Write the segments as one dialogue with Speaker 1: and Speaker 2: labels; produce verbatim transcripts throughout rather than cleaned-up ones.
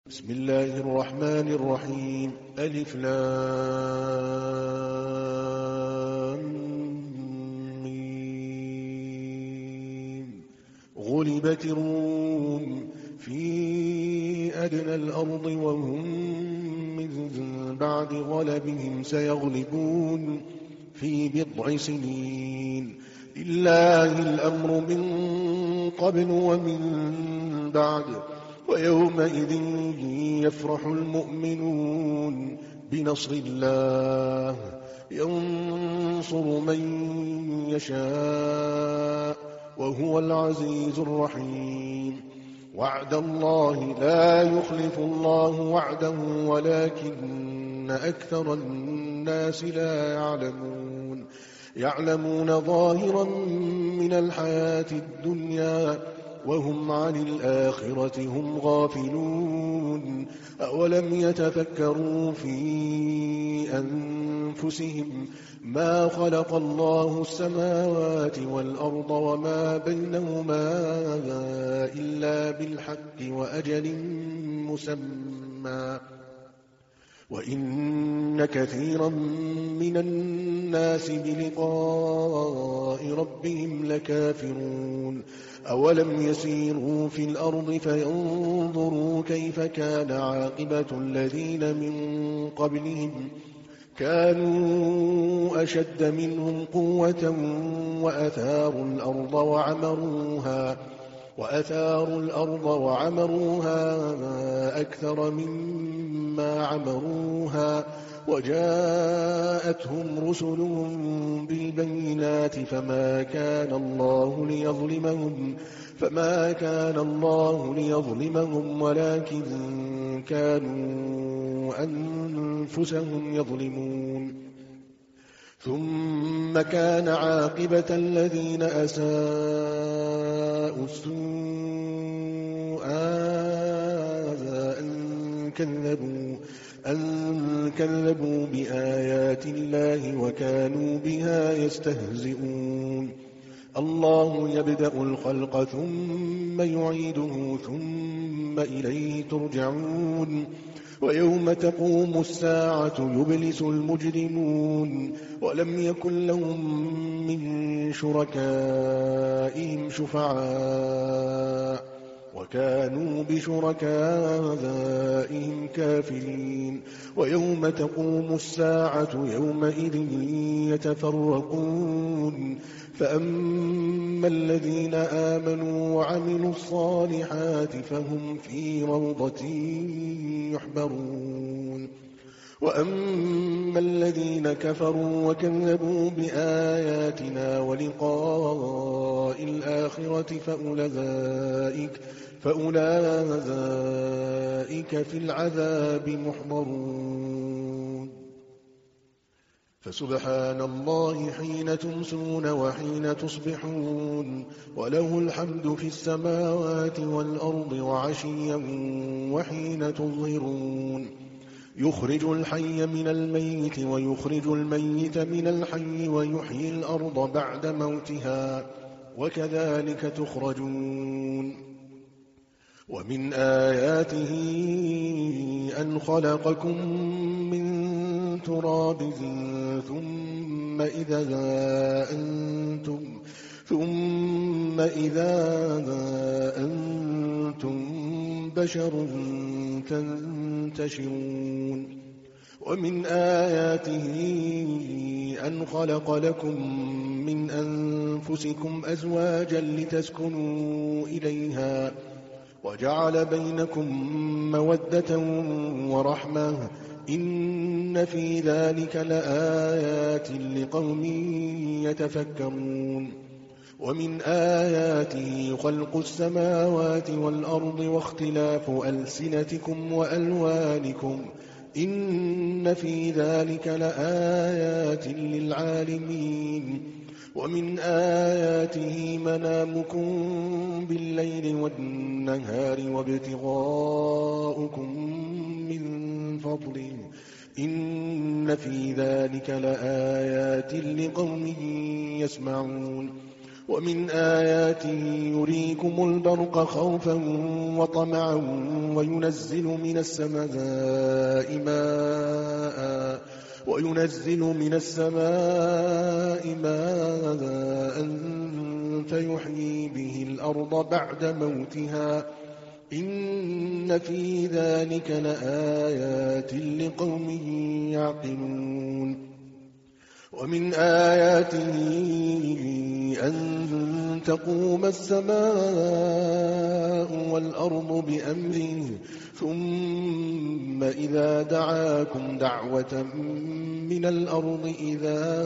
Speaker 1: بسم الله الرحمن الرحيم ألف لام ميم. غلبت الروم في أدنى الأرض وهم من بعد غلبهم سيغلبون في بضع سنين. لله الأمر من قبل ومن بعد ويومئذ يفرح المؤمنون بنصر الله ينصر من يشاء وهو العزيز الرحيم. وعد الله لا يخلف الله وعده ولكن أكثر الناس لا يعلمون. يعلمون ظاهرا من الحياة الدنيا وهم عن الآخرة هم غافلون. أولم يتفكروا في أنفسهم ما خلق الله السماوات والأرض وما بينهما إلا بالحق وأجل مسمى وإن كثيرا من الناس بلقاء ربهم لكافرون. أولم يسيروا في الأرض فينظروا كيف كان عاقبة الذين من قبلهم كانوا أشد منهم قوة وأثاروا الأرض وعمروها وأثاروا الأرض وعمروها أكثر مما عمروها وجاءتهم رسلهم بالبينات فما كان الله ليظلمهم فما كان الله ليظلمهم ولكن كانوا أنفسهم يظلمون. ثم كان عاقبة الذين أساءوا السوء أن كذبوا أن كذبوا بآيات الله وكانوا بها يستهزئون. الله يبدأ الخلق ثم يعيده ثم إليه ترجعون. ويوم تقوم الساعة يبلس المجرمون ولم يكن لهم من شركائهم شفعاء وكانوا بشركائهم كافرين. ويوم تقوم الساعة يومئذ يتفرقون فأما الذين آمنوا وعملوا الصالحات فهم في روضة يحبرون. وأما الذين كفروا وكذبوا بآياتنا ولقاء الآخرة فأولئك فأولئك في العذاب محضرون. فسبحان الله حين تمسون وحين تصبحون وله الحمد في السماوات والأرض وعشيا وحين تظهرون. يخرج الحي من الميت ويخرج الميت من الحي ويحيي الأرض بعد موتها وكذلك تخرجون. ومن آياته أن خلقكم من تراب ثم إذا أنتم ثم إذا أنتم بشر تنتشرون. ومن آياته أن خلق لكم من أنفسكم أزواجا لتسكنوا إليها وجعل بينكم مودة ورحمة إن في ذلك لآيات لقوم يتفكرون. ومن آياته خلق السماوات والأرض واختلاف ألسنتكم وألوانكم إن في ذلك لآيات للعالمين. ومن آياته منامكم بالليل والنهار وابتغاؤكم من فضله إن في ذلك لآيات لقوم يسمعون. ومن آياته يريكم البرق خوفا وطمعا وينزل من السماء ماء وينزل من السماء ماء فيحيي به الأرض بعد موتها إن في ذلك لآيات لقوم يعقلون. ومن آياته أن تقوم السماء والأرض بأمره ثم إذا دعاكم دعوة من الأرض إذا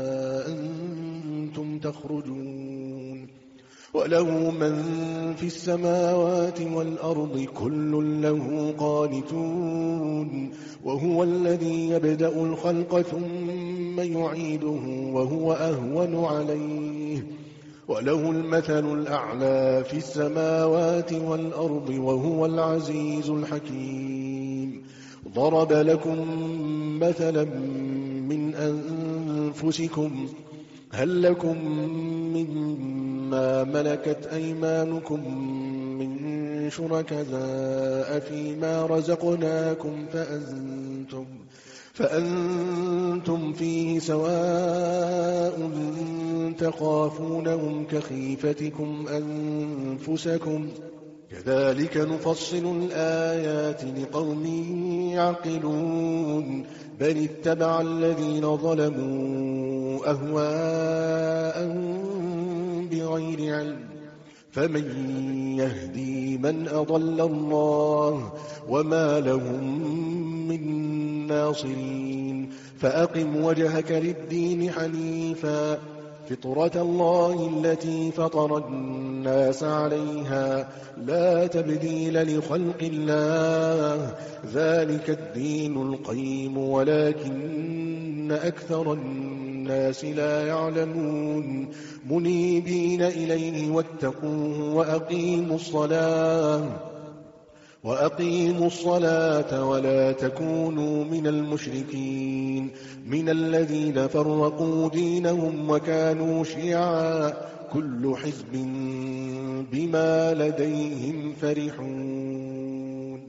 Speaker 1: أنتم تخرجون وله من في السماوات والأرض كل له قانتون وهو الذي يبدأ الخلق ثم يعيده وهو أهون عليه وله المثل الأعلى في السماوات والأرض وهو العزيز الحكيم. ضرب لكم مثلا من أنفسكم هل لكم مما ملكت أيمانكم من شركاء فيما رزقناكم فأنتم, فأنتم فيه سواء تخافونهم كخيفتكم أنفسكم كذلك نفصل الآيات لقوم يعقلون. بل اتبع الذين ظلموا أهواءهم بغير علم فمن يهدي من أضل الله وما لهم من ناصرين. فأقم وجهك للدين حنيفا فطرة الله التي فطر الناس عليها لا تبديل لخلق الله ذلك الدين القيم ولكن أكثر الناس لا يعلمون. منيبين إليه واتقوه وأقيموا الصلاة وأقيموا الصلاة ولا تكونوا من المشركين من الذين فرقوا دينهم وكانوا شيعا كل حزب بما لديهم فرحون.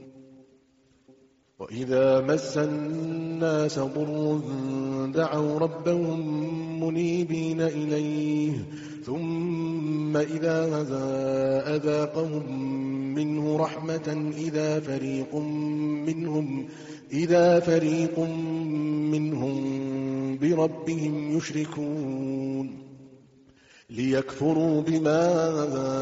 Speaker 1: وإذا مس الناس ضر دعوا ربهم منيبين إليه ثم إذا أذاقهم منه رحمة إذا فريق منهم إذا فريق منهم بربهم يشركون ليكفروا بما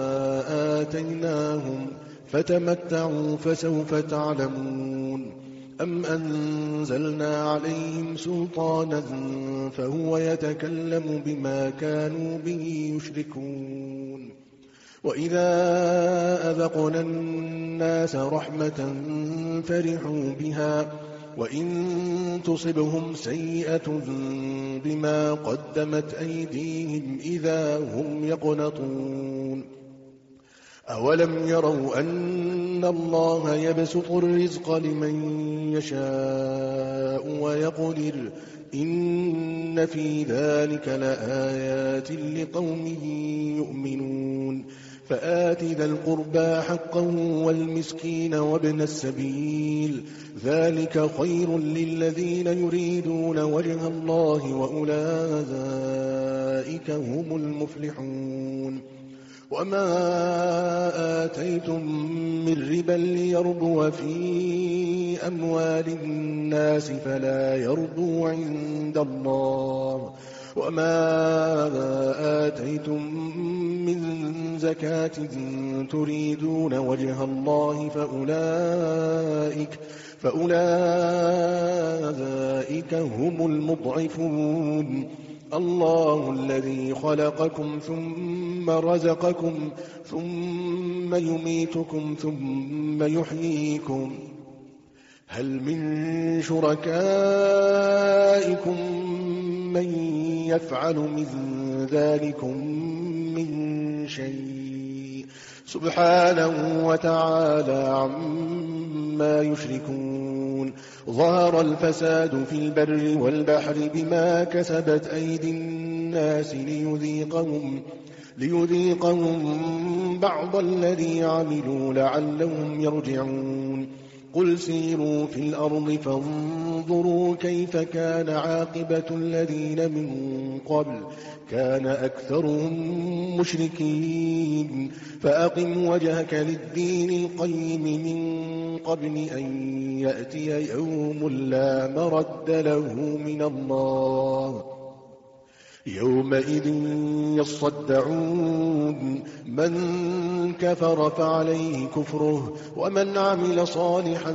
Speaker 1: آتيناهم فتمتعوا فسوف تعلمون. أم أنزلنا عليهم سلطانا فهو يتكلم بما كانوا به يشركون. وإذا أذقنا الناس رحمة فرحوا بها وإن تصبهم سيئة بما قدمت أيديهم إذا هم يقنطون. أولم يروا أن الله يبسط الرزق لمن يشاء ويقدر إن في ذلك لآيات لقوم يؤمنون. فآت ذا القربى حقه والمسكين وابن السبيل ذلك خير للذين يريدون وجه الله وأولئك هم المفلحون. وما آتيتم من ربا ليربو في أموال الناس فلا يربو عند الله وما آتيتم من زكاة تريدون وجه الله فأولئك, فأولئك هم المضعفون. الله الذي خلقكم ثم رزقكم ثم يميتكم ثم يحييكم هل من شركائكم من يفعل من ذلكم من شيء سبحانه وتعالى عما يشركون. ظهر الفساد في البر والبحر بما كسبت أيدي الناس ليذيقهم, ليذيقهم بعض الذي عملوا لعلهم يرجعون قل سيروا في الأرض فانظروا كيف كان عاقبة الذين من قبل كان أكثرهم مشركين فأقم وجهك للدين القيم من قبل أن يأتي يوم لا مرد له من الله يومئذ يصدعون من كفر فعليه كفره ومن عمل صالحا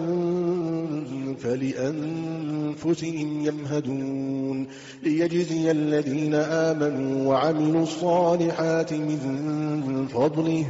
Speaker 1: فلأنفسهم يمهدون ليجزي الذين آمنوا وعملوا الصالحات من فضله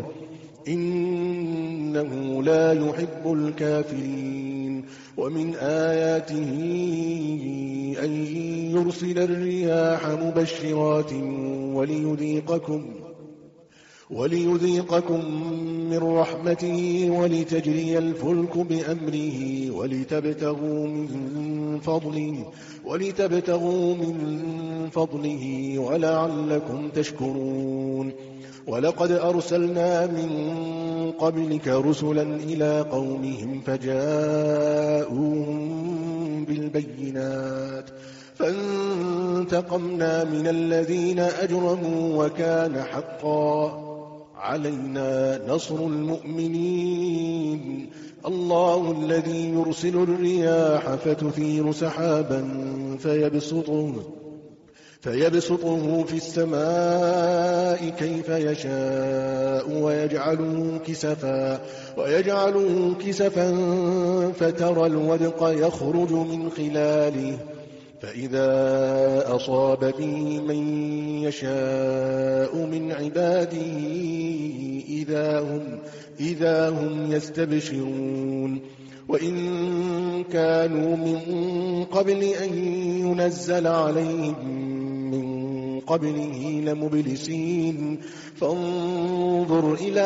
Speaker 1: إنه لا يحب الكافرين ومن آياته أن يرسل الرياح مبشرات وليذيقكم وليذيقكم من رحمته ولتجري الفلك بأمره ولتبتغوا من فضله ولتبتغوا من فضله ولعلكم تشكرون ولقد أرسلنا من قبلك رسلا إلى قومهم فجاءوهم بالبينات فانتقمنا من الذين أجرموا وكان حقا علينا نصر المؤمنين الله الذي يرسل الرياح فتثير سحابا فيبسطه فيبسطه في السماء كيف يشاء ويجعله كسفا ويجعله كسفا فترى الودق يخرج من خلاله فإذا أصاب به من يشاء من عباده إذا هم, إذا هم يستبشرون وإن كانوا من قبل أن ينزل عليهم من قبله لمبلسين فانظر إلى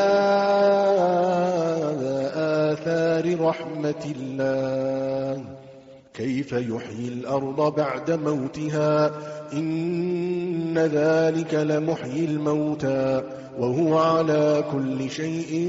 Speaker 1: آثار رحمة الله كيف يحيي الأرض بعد موتها إن ذلك لمحيي الموتى وهو على كل شيء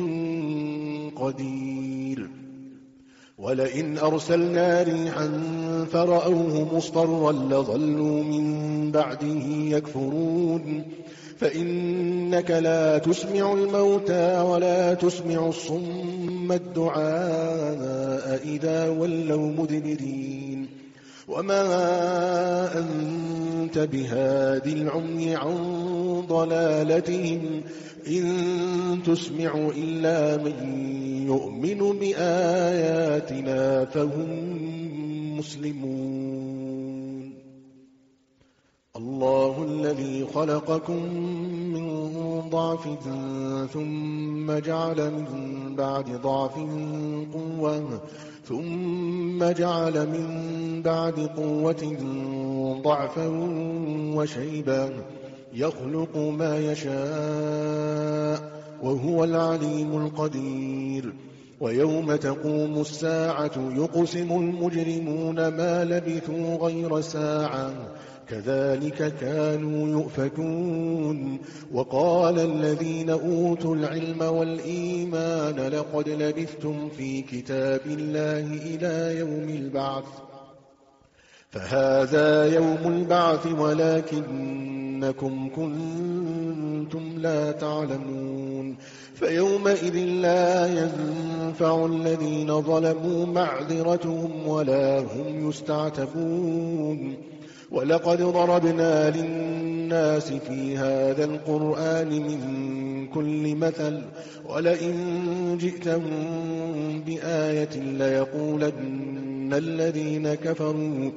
Speaker 1: قدير ولئن أرسلنا ريحا فرأوه مصفرا لظلوا من بعده يكفرون فإنك لا تسمع الموتى ولا تسمع الصم الدعاء إذا ولوا مدبرين وما أنت بهادي العمي عن ضلالتهم إن تسمع إلا من يؤمن بآياتنا فهم مسلمون الله الذي خلقكم من ضعف ثم جعل من بعد ضعف قوة ثم جعل من بعد قوة ضعفا وشيبا يخلق ما يشاء وهو العليم القدير ويوم تقوم الساعة يقسم المجرمون ما لبثوا غير ساعة كذلك كانوا يؤفكون وقال الذين أوتوا العلم والإيمان لقد لبثتم في كتاب الله إلى يوم البعث فهذا يوم البعث ولكنكم كنتم لا تعلمون فيومئذ لا ينفع الذين ظلموا معذرتهم ولا هم يستعتبون ولقد ضربنا للناس في هذا القرآن من كل مثل ولئن جئتهم بآية ليقولن الذين كفروا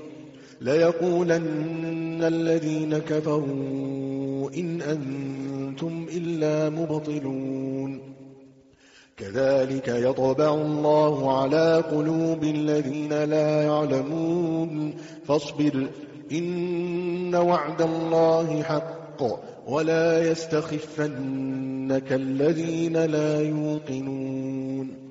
Speaker 1: ليقولن الذين كفروا إن أنتم إلا مبطلون كذلك يطبع الله على قلوب الذين لا يعلمون فاصبر إن وعد الله حق ولا يستخفنك الذين لا يوقنون